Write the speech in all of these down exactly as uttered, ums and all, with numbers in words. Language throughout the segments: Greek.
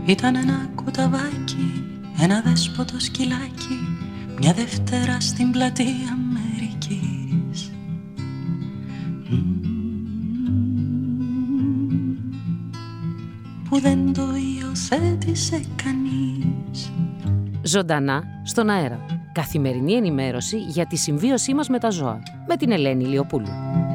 Ήταν ένα κουταβάκι, ένα δέσποτο σκυλάκι, μια Δευτέρα στην πλατεία Αμερικής. Που δεν το υιοθέτησε κανείς. Ζωντανά στον αέρα. Καθημερινή ενημέρωση για τη συμβίωσή μας με τα ζώα. Με την Ελένη Ηλιοπούλου.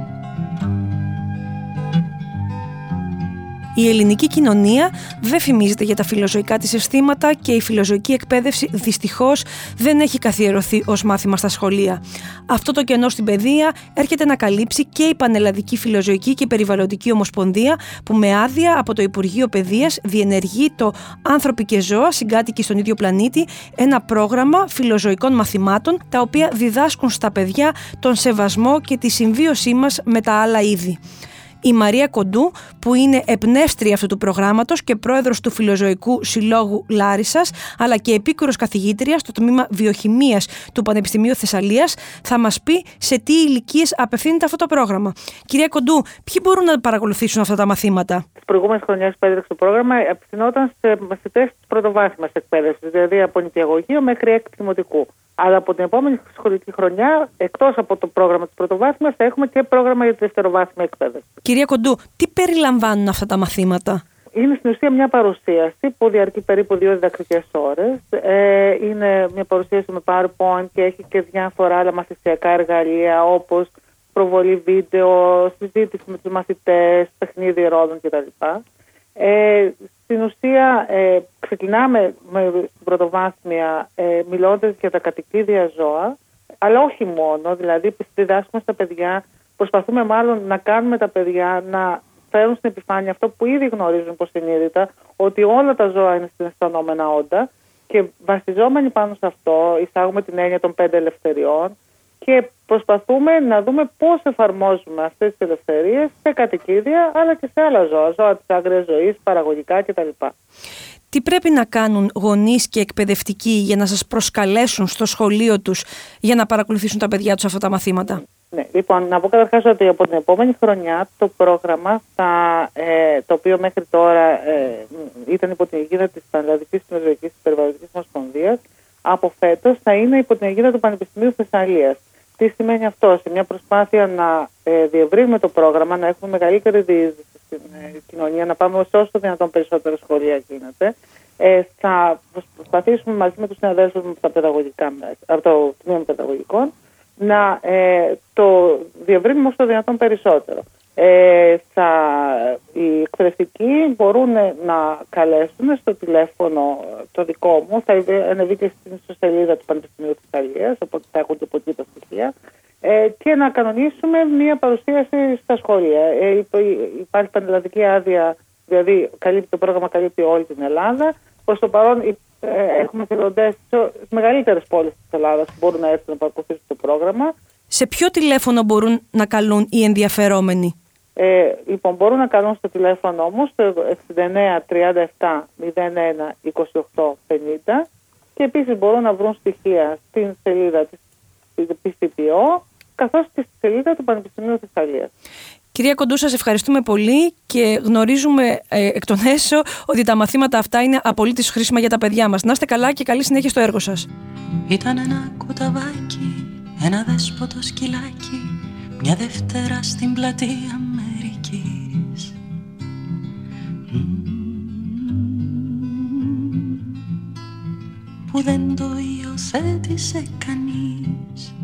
Η ελληνική κοινωνία δεν φημίζεται για τα φιλοζωικά της αισθήματα και η φιλοζωική εκπαίδευση δυστυχώς δεν έχει καθιερωθεί ως μάθημα στα σχολεία. Αυτό το κενό στην παιδεία έρχεται να καλύψει και η Πανελλαδική Φιλοζωική και Περιβαλλοντική Ομοσπονδία, που με άδεια από το Υπουργείο Παιδείας διενεργεί το «Άνθρωποι και ζώα, συγκάτοικοι στον ίδιο πλανήτη», ένα πρόγραμμα φιλοζωικών μαθημάτων τα οποία διδάσκουν στα παιδιά τον σεβασμό και τη συμβίωσή μας με τα άλλα είδη. Η Μαρία Κοντού, που είναι εμπνεύστρια αυτού του προγράμματος και πρόεδρος του Φιλοζωικού Συλλόγου Λάρισσας, αλλά και επίκουρος καθηγήτρια στο τμήμα Βιοχημίας του Πανεπιστημίου Θεσσαλίας, θα μας πει σε τι ηλικίες απευθύνεται αυτό το πρόγραμμα. Κυρία Κοντού, ποιοι μπορούν να παρακολουθήσουν αυτά τα μαθήματα? Τις προηγούμενες χρονιές που έδειξε το πρόγραμμα, απευθυνόταν σε μαθητές της πρωτοβάθμιας εκπαίδευσης, δηλαδή από νηπιαγωγείο μέχρι έκτη δημοτικού. Αλλά από την επόμενη σχολική χρονιά, εκτός από το πρόγραμμα της πρωτοβάθμιας, θα έχουμε και πρόγραμμα για τη δευτεροβάθμια εκπαίδευση. Κυρία Κοντού, τι περιλαμβάνουν αυτά τα μαθήματα? Είναι στην ουσία μια παρουσίαση που διαρκεί περίπου δύο διδακτικές ώρες. Ε, είναι μια παρουσίαση με PowerPoint και έχει και διάφορα άλλα μαθησιακά εργαλεία, όπως προβολή βίντεο, συζήτηση με τους μαθητές, παιχνίδι ρόλων κτλ. Ε, στην ουσία ε, ξεκινάμε με, στην πρωτοβάθμια ε, μιλώντας για τα κατοικίδια ζώα, αλλά όχι μόνο, δηλαδή διδάσκουμε στα παιδιά, προσπαθούμε μάλλον να κάνουμε τα παιδιά να φέρουν στην επιφάνεια αυτό που ήδη γνωρίζουν υποσυνείδητα, ότι όλα τα ζώα είναι συναισθανόμενα όντα, και βασιζόμενοι πάνω σε αυτό εισάγουμε την έννοια των πέντε ελευθεριών και προσπαθούμε να δούμε πώς εφαρμόζουμε αυτές τις ελευθερίες σε κατοικίδια αλλά και σε άλλα ζώα, ζώα της άγριας ζωής, παραγωγικά κτλ. Τι πρέπει να κάνουν γονείς και εκπαιδευτικοί για να σας προσκαλέσουν στο σχολείο τους για να παρακολουθήσουν τα παιδιά τους αυτά τα μαθήματα? Ναι, λοιπόν, να πω καταρχάς ότι από την επόμενη χρονιά το πρόγραμμα, θα, ε, το οποίο μέχρι τώρα ε, ήταν υπό την αιγίδα της Πανελλαδικής Φιλοζωικής και Περιβαλλοντικής Ομοσπονδίας, από φέτος θα είναι υπό την αιγίδα του Πανεπιστημίου Θεσσαλίας. Τι σημαίνει αυτό? Σε μια προσπάθεια να ε, διευρύνουμε το πρόγραμμα, να έχουμε μεγαλύτερη διείσδυση στην ε, κοινωνία, να πάμε σε όσο το δυνατόν περισσότερα σχολεία γίνεται, ε, θα προσπαθήσουμε μαζί με τους συναδέλφους μου από, τα παιδαγωγικά, από το Τμήμα Παιδαγωγικών να ε, το διευρύνουμε όσο το δυνατόν περισσότερο. Ε, θα, οι εκπαιδευτικοί μπορούν να καλέσουν στο τηλέφωνο το δικό μου, θα ανεβεί και στην ιστοσελίδα του Πανεπιστημίου της Ιταλίας, οπότε θα έχουν και από εκεί τα στοιχεία, ε, και να κανονίσουμε μια παρουσίαση στα σχολεία. Ε, υπάρχει πανελλαδική άδεια, δηλαδή καλύπτει, το πρόγραμμα καλύπτει όλη την Ελλάδα. Προς το παρόν ε, έχουμε θελοντές στις μεγαλύτερες πόλεις της Ελλάδας που μπορούν να έρθουν να παρακολουθήσουν το πρόγραμμα. Σε ποιο τηλέφωνο μπορούν να καλούν οι ενδιαφερόμενοι? Ε, λοιπόν, μπορούν να καλούν στο τηλέφωνο όμως το εξήντα εννέα τριάντα επτά μηδέν ένα είκοσι οκτώ πενήντα, και επίσης μπορούν να βρουν στοιχεία στην σελίδα της πι σι πι ο καθώς και στη σελίδα του Πανεπιστημίου Θεσσαλίας. Κυρία Κοντού, σας ευχαριστούμε πολύ και γνωρίζουμε ε, εκ των έσω ότι τα μαθήματα αυτά είναι απολύτως χρήσιμα για τα παιδιά μας. Να είστε καλά και καλή συνέχεια στο έργο σας. Ήταν ένα κουταβάκι, ένα δέσποτο σκυλάκι, μια Δευτέρα στην πλατεία Αμερικής. Που δεν το υιοθέτησε κανείς.